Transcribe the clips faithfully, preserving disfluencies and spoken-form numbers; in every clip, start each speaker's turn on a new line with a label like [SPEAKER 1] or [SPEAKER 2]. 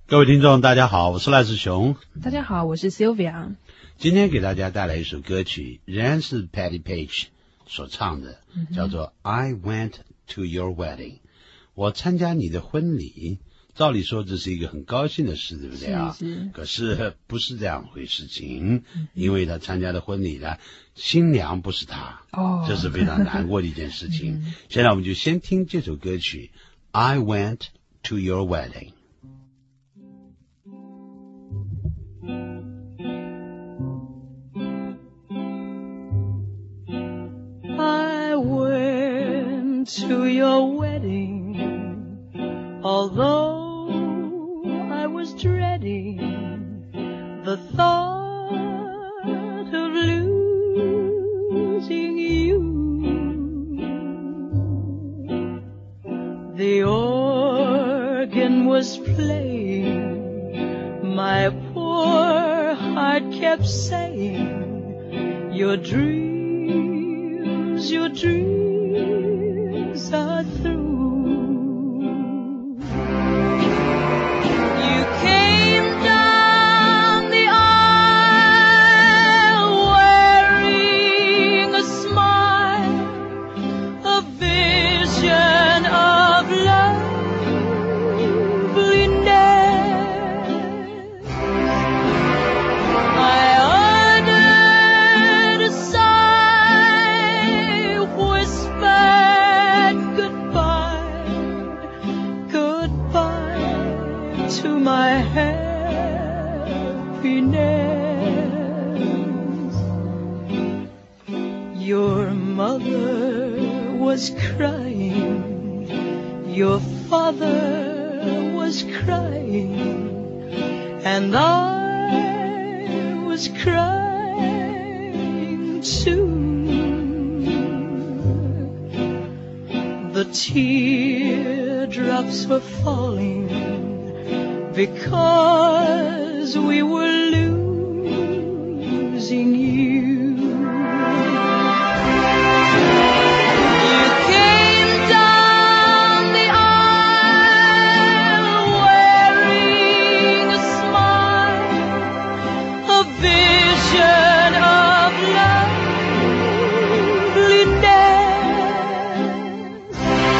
[SPEAKER 1] 各位听众大家好，我是赖志雄。
[SPEAKER 2] 大家好，我是 Sylvia。
[SPEAKER 1] 今天给大家带来一首歌曲，仍然是 Patti Page 所唱的，嗯、叫做 I Went to Your Wedding。我参加你的婚礼，照理说这是一个很高兴的事，对不对啊？
[SPEAKER 2] 是是。
[SPEAKER 1] 可是不是这样回事情，嗯、因为他参加的婚礼呢，新娘不是他，
[SPEAKER 2] 哦，
[SPEAKER 1] 这是非常难过的一件事情。嗯、现在我们就先听这首歌曲 I Went to Your
[SPEAKER 3] Wedding。I went to your wedding, although I was dreading the thought of losing you. The organ was playing, my poor heart kept saying, your dreams, your dreams are through. You came down the aisle wearing a smile, a vision of loveliness. I uttered a sigh, whispered goodbye, goodbye to my happiness. Your mother was crying, your father was crying, and I was crying too. The teardrops were falling because we were losing you. You came down the aisle wearing a smile, a vision of loveliness.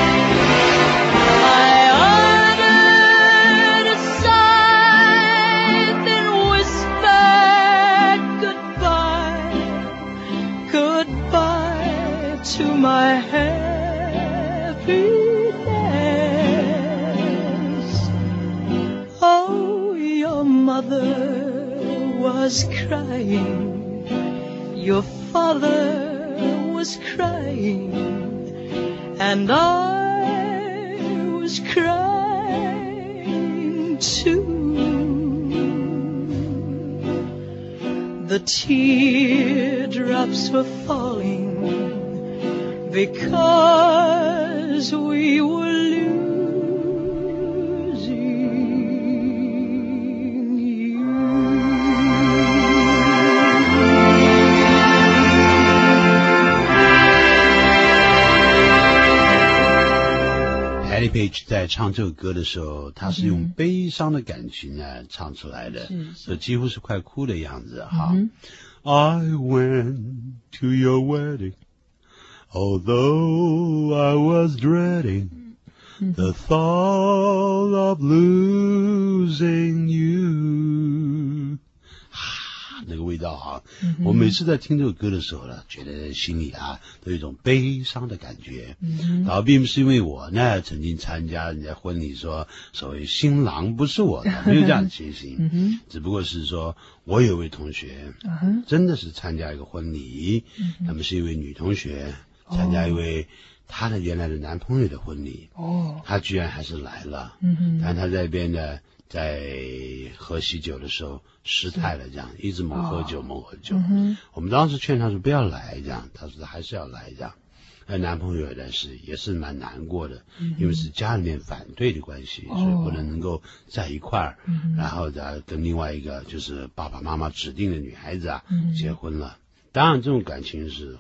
[SPEAKER 3] I uttered a sigh, then whispered goodbye, goodbye to my happiness. Oh, your mother was crying, your father was crying, and I was crying too. The teardrops were falling because we were losing you.
[SPEAKER 1] Patti Page 在唱这首歌的时候，她是用悲伤的感情呢唱出来的，所以几乎是快哭的样子哈。I went to your wedding, although I was dreading the thought of losing you. 那个味道哈，嗯、我每次在听这首歌的时候呢，觉得心里啊都有一种悲伤的感觉。嗯、然后并不是因为我呢曾经参加人家婚礼说所谓新郎不是我的，没有这样的情形。嗯、只不过是说我有一位同学、嗯、真的是参加一个婚礼，嗯、那么是一位女同学参加一位。哦她的原来的男朋友的婚礼，哦，她居然还是来了，嗯哼，但她在这边呢，在喝喜酒的时候失态了，这样一直猛喝酒，猛喝酒。嗯、我们当时劝她说不要来，这样，她说还是要来，这样。那男朋友呢是也是蛮难过的，嗯、因为是家里面反对的关系，哦、所以不能能够在一块儿，嗯、然后呢跟另外一个就是爸爸妈妈指定的女孩子啊、嗯、结婚了。当然这种感情是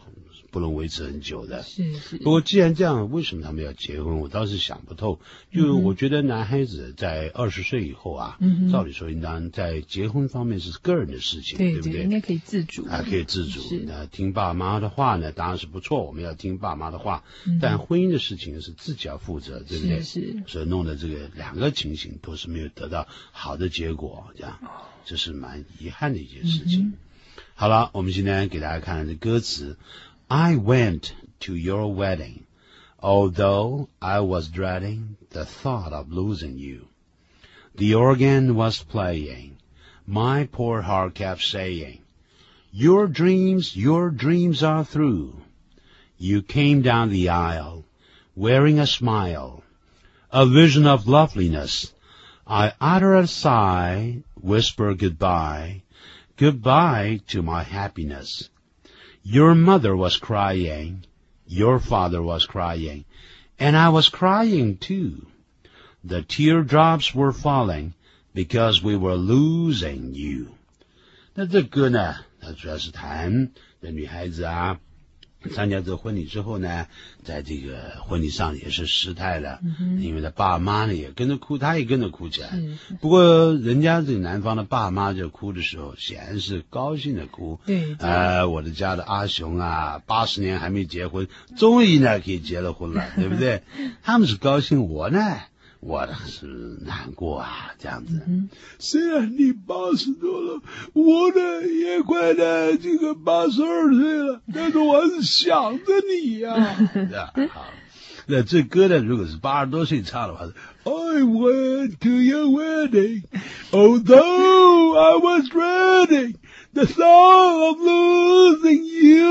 [SPEAKER 1] 不能维持很久的。
[SPEAKER 2] 是是。
[SPEAKER 1] 不过既然这样，为什么他们要结婚？我倒是想不透。就我觉得男孩子在二十岁以后啊，嗯、照理说应当在结婚方面是个人的事情，
[SPEAKER 2] 对
[SPEAKER 1] 对不对？
[SPEAKER 2] 应该可以自主
[SPEAKER 1] 啊，可以自主。那听爸妈的话呢，当然是不错，我们要听爸妈的话。嗯、但婚姻的事情是自己要负责，对不对？
[SPEAKER 2] 是是。
[SPEAKER 1] 所以弄得这个两个情形都是没有得到好的结果，这样，这是蛮遗憾的一件事情。嗯、好了，我们今天给大家看的歌词 ：I went to your wedding, although I was dreading the thought of losing you. The organ was playing. My poor heart kept saying, "Your dreams, your dreams are through." You came down the aisle, wearing a smile, a vision of loveliness. I uttered a sigh, whispered goodbye, goodbye to my happiness. Your mother was crying, your father was crying, and I was crying too. The teardrops were falling because we were losing you. 那这歌呢，它主要是谈这女孩子啊，参加这个婚礼之后呢，在这个婚礼上也是失态了，嗯、因为他爸妈呢也跟着哭，他也跟着哭起来。不过人家这个男方的爸妈就哭的时候，显然是高兴的哭。对，呃，我的家的阿雄啊，八十年还没结婚，终于呢可以结了婚了，对不对？他们是高兴，我呢？我是难过啊，这样子。嗯、虽然你八十多了，我呢也快呢这个八十二岁了，但是我还是想着你呀、啊。好，那这歌呢，如果是八十多岁唱的话是 I went to your wedding, although I was dreading the thought of losing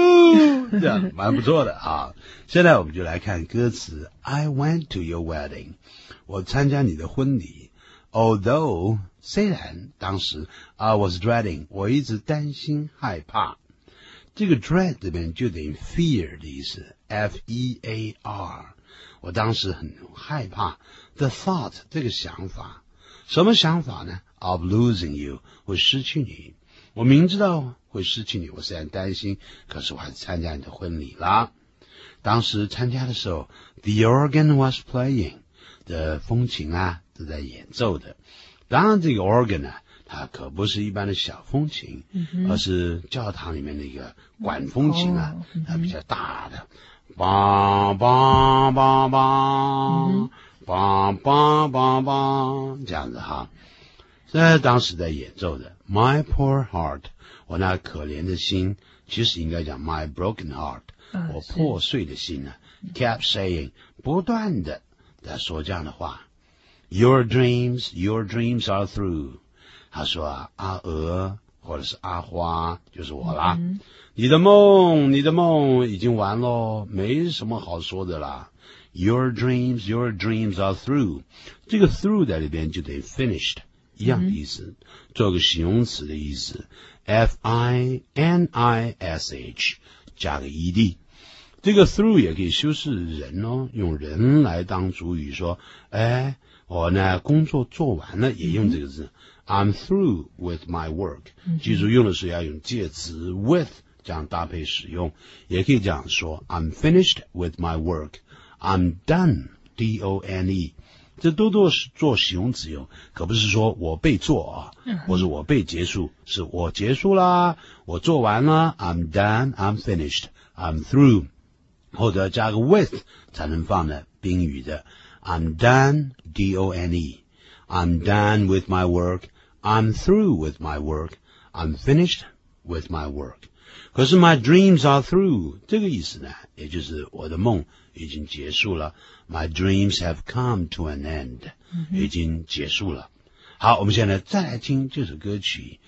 [SPEAKER 1] you， 这样蛮不错的啊。现在我们就来看歌词 I went to your wedding。我参加你的婚礼 ，although 虽然当时 I was dreading 我一直担心害怕，这个 dread 这边就等于 fear 的意思 ，F E A R， 我当时很害怕 the thought 这个想法，什么想法呢 ？of losing you 会失去你，我明知道会失去你，我虽然担心，可是我还是参加你的婚礼啦。当时参加的时候 ，the organ was playing。的风琴啊都在演奏的，当然这个 organ 呢、啊，它可不是一般的小风琴，嗯、而是教堂里面的一个管风琴啊，哦嗯、它比较大的，梆梆梆梆梆梆梆梆这样子哈，这当时在演奏的 ，My poor heart， 我那可怜的心，其实应该讲 My broken heart，、啊、我破碎的心啊 ，kept saying， 不断的。在说这样的话 ，Your dreams, your dreams are through。他说啊，阿娥或者是阿花就是我啦。嗯、你的梦，你的梦已经完咯，没什么好说的啦。Your dreams, your dreams are through。这个 through 在里边就等于 finished 一样的意思，嗯、做个形容词的意思 ，F I N I S H 加个 ed。这个 through 也可以修饰人哦，用人来当主语说，哎，我呢工作做完了，也用这个字、嗯、，I'm through with my work。记住用的时候要用介词 with 这样搭配使用，也可以这样说 ，I'm finished with my work。I'm done D O N E， 这都都是做形容词用，可不是说我被做啊，或者我被结束，是我结束啦，我做完了 ，I'm done，I'm finished，I'm through。或者加个 with 才能放的宾语的 I'm done, D O N E. I'm done with my work. I'm through with my work. I'm finished with my work. 可是 my dreams are through 这个意思呢，也就是我的梦已经结束了 My dreams have come to an end、嗯、已经结束了。好，我们现在再来听这首歌曲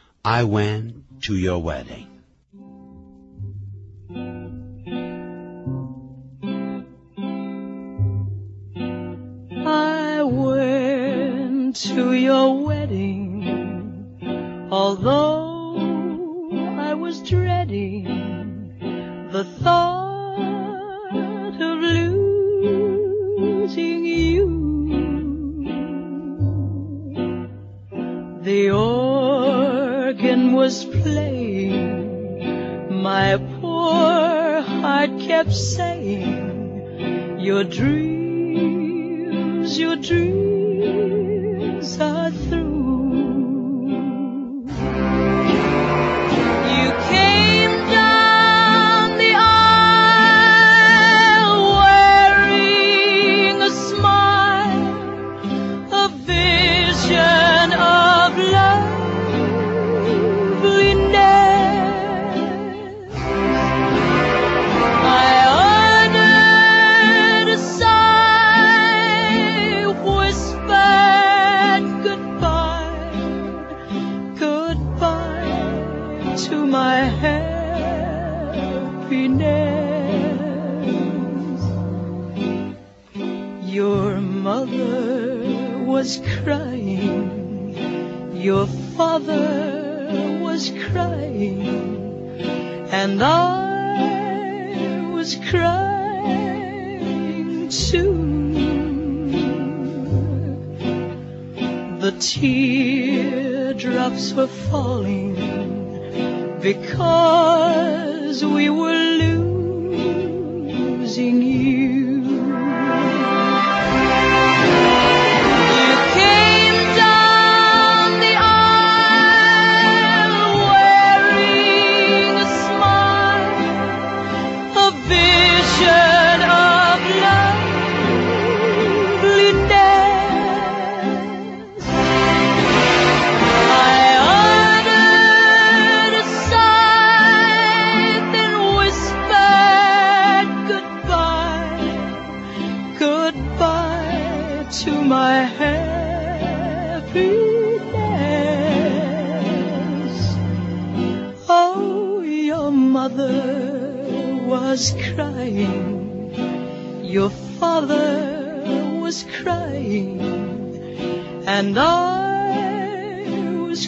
[SPEAKER 1] I went to your wedding。
[SPEAKER 3] I went to your wedding, although I was dreading the thought of losing you. The organ was playing, my poor heart kept saying, your dreams, your dreams are through. You came down the aisle wearing a smile, a vision of loveliness. I uttered a sigh, whispered goodbye, goodbye to my happiness. Your mother was crying, your father was crying, and I was crying too. The teardrops were falling because we were losing you. You came down the aisle wearing a smile, a vision of loveliness. I uttered a sigh, then whispered goodbye, goodbye to my happiness. Oh, your mother was crying, your father was crying, and I was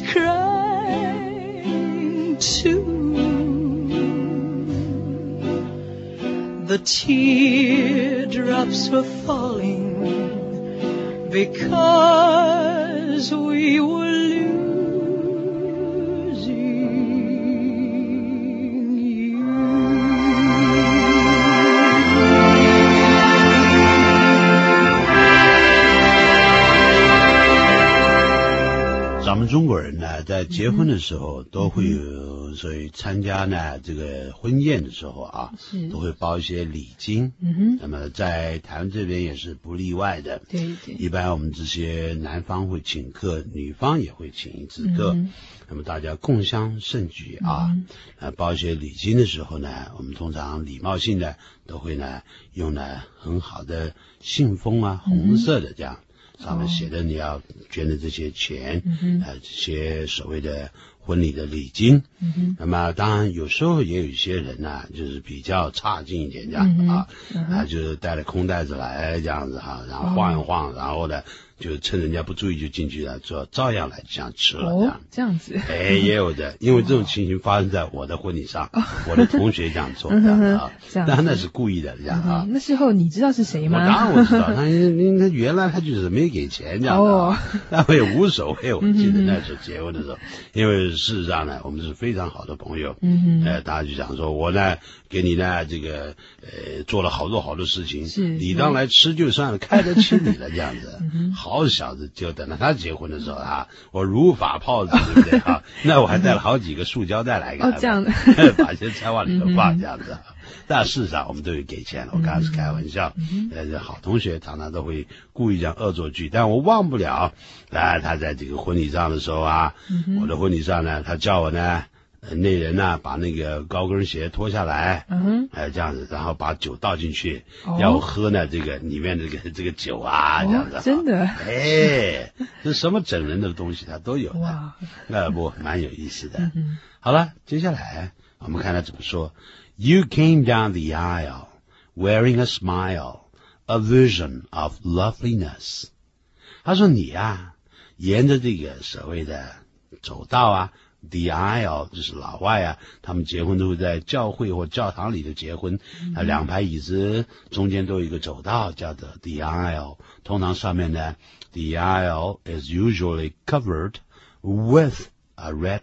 [SPEAKER 3] crying too. The teardrops were falling because we were losing you.
[SPEAKER 1] 咱们中国人呢，在结婚的时候都会有，所以参加呢这个婚宴的时候啊，都会包一些礼金。嗯哼。那么在台湾这边也是不例外的。
[SPEAKER 2] 对对。
[SPEAKER 1] 一般我们这些男方会请客，女方也会请一次客。嗯、那么大家共襄盛举啊，嗯、呃，包一些礼金的时候呢，我们通常礼貌性的都会呢用呢很好的信封啊，红色的这样。上面写的你要捐的这些钱，嗯、呃，这些所谓的婚礼的礼金。嗯、那么当然有时候也有一些人呢、啊，就是比较差劲一点这样、嗯、啊，嗯、啊，就是带着空袋子来这样子哈、啊，然后晃一晃，哦、然后呢，就趁人家不注意就进去了，就照样来这样吃了这样。
[SPEAKER 2] 哦，这样子。
[SPEAKER 1] 哎，也有的，因为这种情形发生在我的婚礼上，哦、我的同学这样做这样子啊，当然那是故意的这样啊。
[SPEAKER 2] 嗯、那事后你知道是谁吗？
[SPEAKER 1] 我当然我知道，他他原来他就是没给钱这样的、啊，那、哦、我也无所谓。我记得那时候结婚的时候，因为事实上呢，我们是非常好的朋友，嗯呃，大家就讲说我呢给你呢这个呃做了好多好多事情，是你当来吃就算了，开得起你了这样子。嗯、好小子，就等到他结婚的时候啊，我如法炮制，对不对啊？那我还带了好几个塑胶袋来给他，
[SPEAKER 2] 哦，这样的，
[SPEAKER 1] 把一些菜往里头放这样子。但事实上我们都有给钱了，我刚才是开玩笑。嗯、呃，好同学常常都会故意这样恶作剧，但我忘不了，啊，他在这个婚礼上的时候啊，嗯、我的婚礼上呢，他叫我呢。那人呢，把那个高跟鞋脱下来，嗯哼，哎、呃，这样子，然后把酒倒进去，哦、要我喝呢，这个里面这个这个酒啊，哦、这样子，
[SPEAKER 2] 真的，
[SPEAKER 1] 哎，这什么整人的东西他都有的，哇，那不蛮有意思的。嗯、好了，接下来我们看他怎么说。You came down the aisle wearing a smile, a vision of loveliness. 他说你啊，沿着这个所谓的走道啊。The aisle 就是老外啊，他们结婚都会在教会或教堂里头结婚，啊、嗯，两排椅子中间都有一个走道，叫做 the aisle。通常上面呢 ，the aisle is usually covered with a red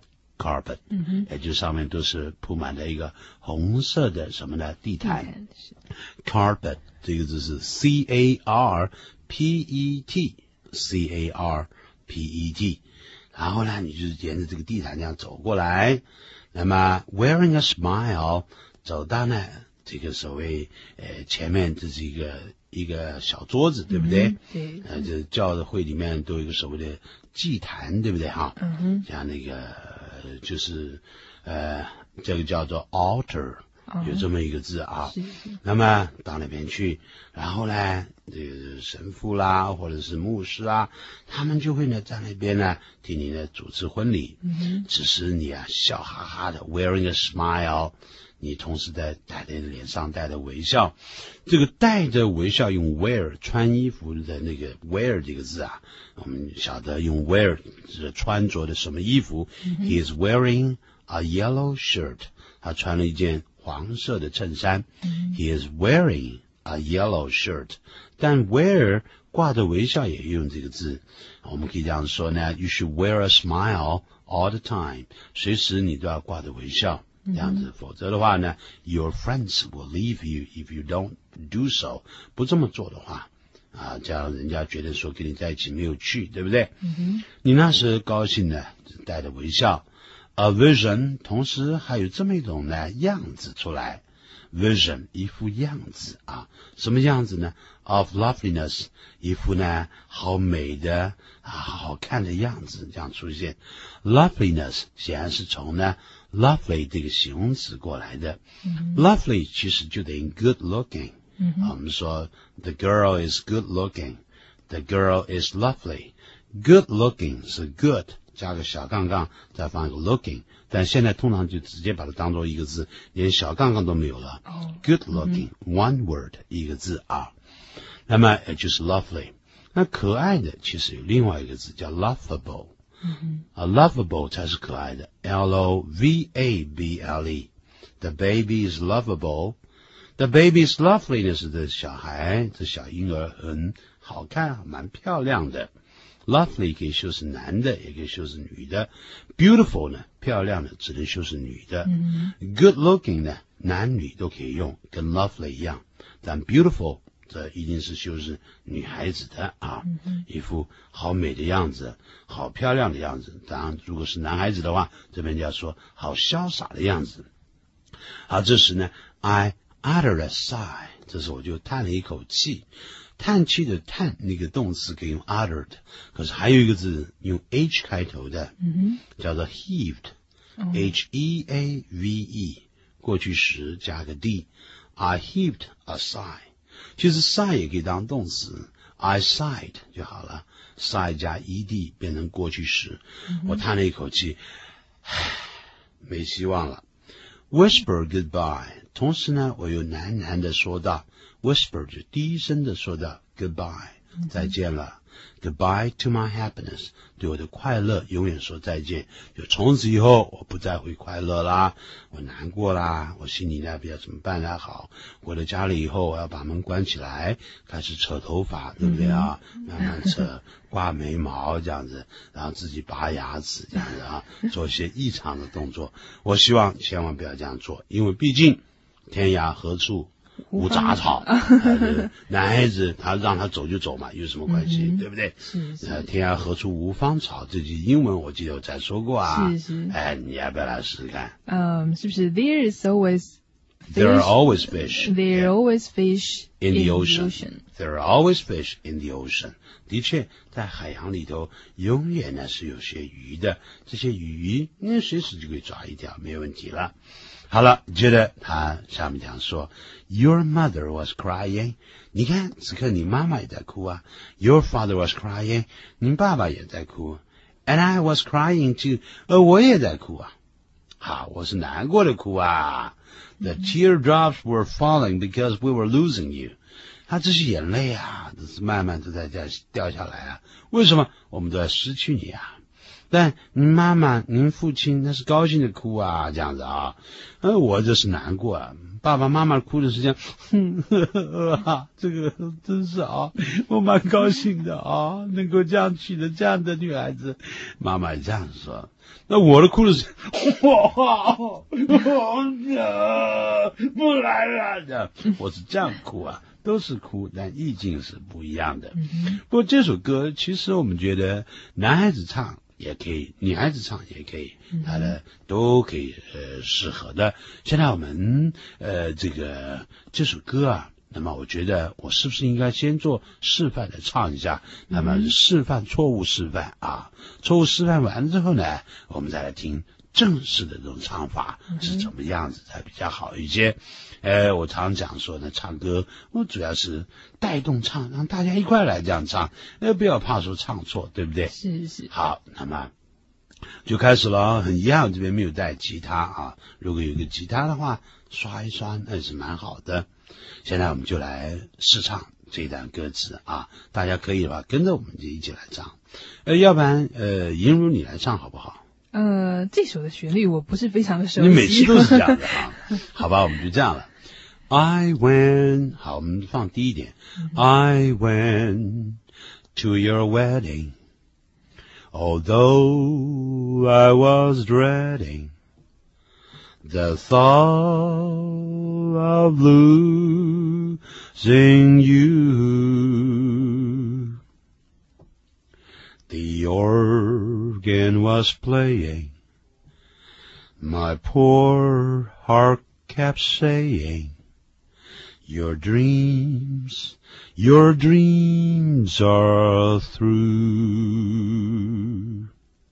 [SPEAKER 1] carpet，
[SPEAKER 2] 嗯哼，
[SPEAKER 1] 也就是上面都是铺满了一个红色的什么呢？地毯。
[SPEAKER 2] 地毯是
[SPEAKER 1] carpet 这个字是 C A R P E T，C A R P E T。然后呢，你就是沿着这个地毯这样走过来，那么 wearing a smile 走到呢这个所谓呃前面这是一个一个小桌子，对不对？
[SPEAKER 2] 嗯、对，
[SPEAKER 1] 呃，这教会里面都有一个所谓的祭坛，对不对哈？
[SPEAKER 2] 嗯哼，
[SPEAKER 1] 像那个呃就是呃这个叫做 altar，、
[SPEAKER 2] 嗯、
[SPEAKER 1] 有这么一个字啊。
[SPEAKER 2] 是是，
[SPEAKER 1] 那么到那边去，然后呢，这个神父啦，或者是牧师啊，他们就会呢在那边呢替你呢主持婚礼。
[SPEAKER 2] 嗯哼，
[SPEAKER 1] 只是你啊笑哈哈的 ，wearing a smile。你同时在带着脸上带着微笑，这个带着微笑用 wear 穿衣服的那个 wear 这个字啊，我们晓得用 wear 是穿着的什么衣服、嗯、？He is wearing a yellow shirt， 他穿了一件黄色的衬衫。嗯、He is wearing a yellow shirt， 但 wear 挂着微笑也用这个字，我们可以这样说呢 ：You should wear a smile all the time， 随时你都要挂着微笑。这样子，否则的话呢 ，your friends will leave you if you don't do so。不这么做的话，啊，这样人家觉得说跟你在一起没有趣，对不对？
[SPEAKER 2] 嗯哼，
[SPEAKER 1] 你那时高兴呢，带着微笑。A vision， 同时还有这么一种呢样子出来 ，vision 一副样子啊，什么样子呢 ？Of loveliness， 一副呢好美的啊好看的样子，这样出现。Loveliness 显然是从呢。lovely 这个形容词过来的、mm-hmm. lovely 其实就等于 good looking、mm-hmm. 啊、我们说 the girl is good looking the girl is lovely good looking 是 good 加个小杠杠再放一个 looking 但现在通常就直接把它当做一个字连小杠杠都没有了、oh. good looking、mm-hmm. one word 一个字啊那么也就是 lovely 那可爱的其实有另外一个字叫 lovable Mm-hmm. A lovable 才是可爱的 L O V A B L E The baby is lovable The baby is lovely 呢是这小孩这小婴儿很好看蛮漂亮的 Lovely 可以修饰男的也可以修饰女的 Beautiful 呢漂亮的只能修饰女的、mm-hmm. Good looking 呢男女都可以用跟 lovely 一样但 beautiful这一定是修饰女孩子的啊、嗯、一副好美的样子好漂亮的样子当然如果是男孩子的话这边就要说好潇洒的样子好这时呢 I uttered a sigh 这时我就叹了一口气叹气的叹那个动词可以用 uttered 可是还有一个字用 H 开头的、嗯、叫做 heaved、哦、H E A V E 过去时加个 D I heaved a sigh其实 sigh 也可以当动词 I sighed 就好了 sigh 加 ed 变成过去时、嗯、我叹了一口气没希望了 whisper goodbye 同时呢我又喃喃地说道 whisper 就低声地说道 goodbye、嗯、再见了 goodbye to my happiness 对我的快乐永远说再见就从此以后我不再会快乐啦我难过啦我心里呢不知道怎么办才好回到家里以后我要把门关起来开始扯头发对不对啊、嗯、慢慢扯刮眉毛这样子然后自己拔牙齿这样子啊做一些异常的动作我希望千万不要这样做因为毕竟天涯何处无杂草男孩子他让他走就走嘛有什么关系、嗯、对不对
[SPEAKER 2] 是是、呃、
[SPEAKER 1] 天涯何处无芳草这句英文我记得我才说过啊
[SPEAKER 2] 是是
[SPEAKER 1] 哎你要不要来试试看
[SPEAKER 2] 嗯是不是 there is always fish,
[SPEAKER 1] there are always fish
[SPEAKER 2] there are always fish
[SPEAKER 1] in, in the ocean.
[SPEAKER 2] ocean
[SPEAKER 1] there are always fish in the ocean 的确在海洋里头永远呢是有些鱼的这些鱼你随时就可以抓一条没有问题了好了接着他下面讲说 Your mother was crying 你看此刻你妈妈也在哭啊 Your father was crying 你爸爸也在哭 And I was crying too 而我也在哭啊好我是难过的哭啊 The teardrops were falling because we were losing you 他这些眼泪啊都是慢慢都在掉下来啊为什么我们都在失去你啊但您妈妈您父亲那是高兴的哭啊，这样子啊，呃我这是难过啊，爸爸妈妈哭的时间，哼呵呵啊，这个真是啊，我蛮高兴的啊，能够这样娶了这样的女孩子，妈妈也这样说。那我的哭的时间，哇，不来了的，我是这样哭啊，都是哭，但意境是不一样的。不过这首歌其实我们觉得男孩子唱也可以，女孩子唱也可以，它的都可以呃适合的。现在我们呃这个这首歌啊，那么我觉得我是不是应该先做示范的唱一下？那么示范错误示范啊，错误示范完之后呢，我们再来听正式的这种唱法是怎么样子才比较好一些。呃，我常讲说呢，唱歌我主要是带动唱，让大家一块来这样唱，呃，不要怕说唱错，对不对？
[SPEAKER 2] 是是。
[SPEAKER 1] 好，那么就开始了。很遗憾，我这边没有带吉他啊。如果有个吉他的话，刷一刷那是蛮好的。现在我们就来试唱这一段歌词啊，大家可以的话跟着我们就一起来唱。呃，要不然呃，银如你来唱好不好？
[SPEAKER 2] 呃，这首的旋律我不是非常的熟悉。
[SPEAKER 1] 你每次都是这样的啊。好吧，我们就这样了。I went， 好，我们放低一点。I went to your wedding, although I was dreading the thought of losing you. The organ was playing, my poor heart kept saying, Your dreams, your dreams are through.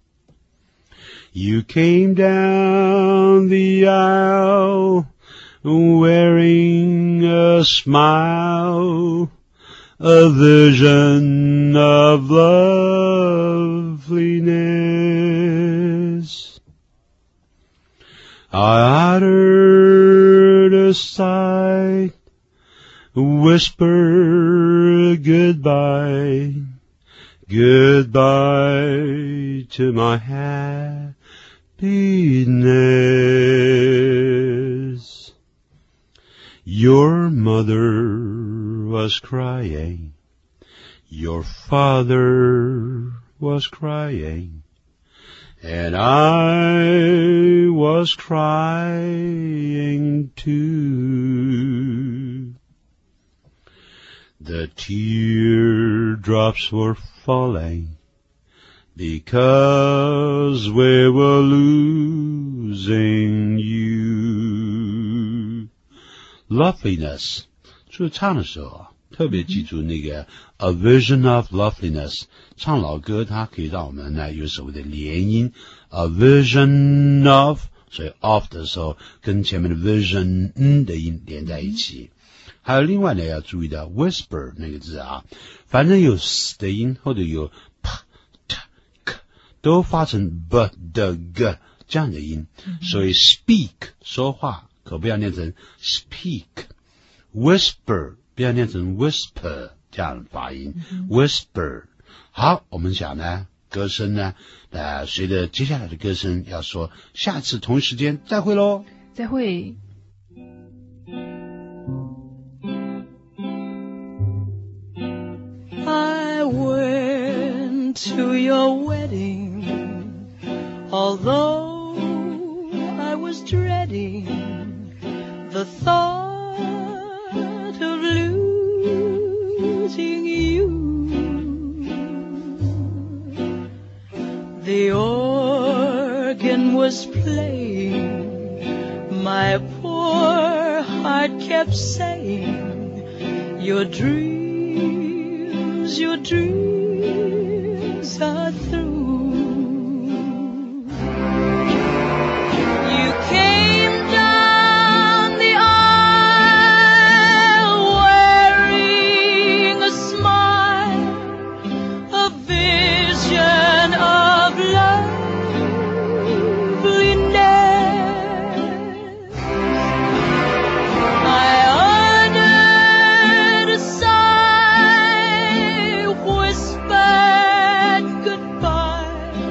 [SPEAKER 1] You came down the aisle wearing a smile, a vision of loveliness. I uttered a sigh, whisper goodbye, goodbye to my happiness. Your mother was crying, your father was crying, and I was crying too. The teardrops were falling because we were losing you. Loveliness， 就唱的时候啊，特别记住那个 A Vision of Loveliness。唱老歌它可以让我们呢有所谓的连音 ，A Vision of， 所以 of 的时候跟前面的 vision 嗯的音连在一起。还有另外呢要注意的 whisper 那个字啊，反正有 s 的音或者有 p t k 都发成 b 的 g 这样的音，所以 speak 说话可不要念成 speak， whisper 不要念成 whisper 这样的发音， whisper。好，我们想呢歌声呢呃随着接下来的歌声要说下次同一时间再会咯，
[SPEAKER 2] 再会。
[SPEAKER 3] I went to your wedding, although I was dreading the thought of losing you. The organ was playing, my poor heart kept saying, Your dreams, your dreams are through. You came down the aisle wearing a smile, a vision of loveliness. I uttered a sigh, whispered goodbye,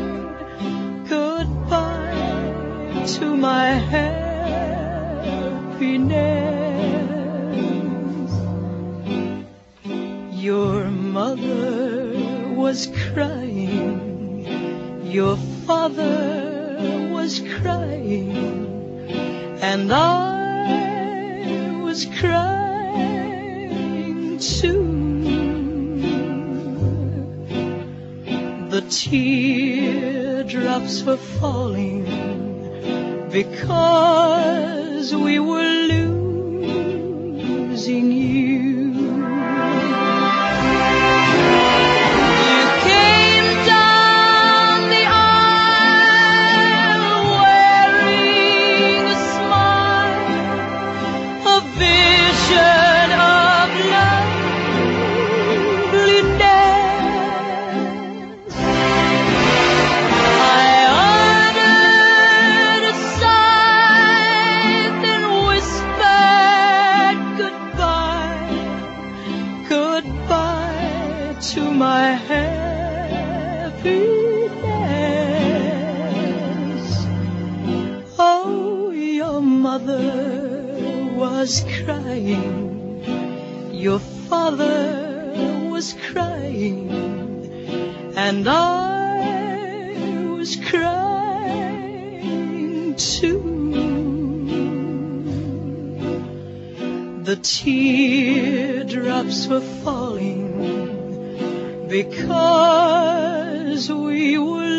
[SPEAKER 3] was crying, your father was crying, and I was crying too. The teardrops were falling because we were losing you. You came down the aisle wearing a smile, a vision of loveliness. I uttered a sigh, then whispered goodbye, goodbye to my happiness. Oh, your mother was crying, your father was crying, and I was crying too. The teardrops were falling because we were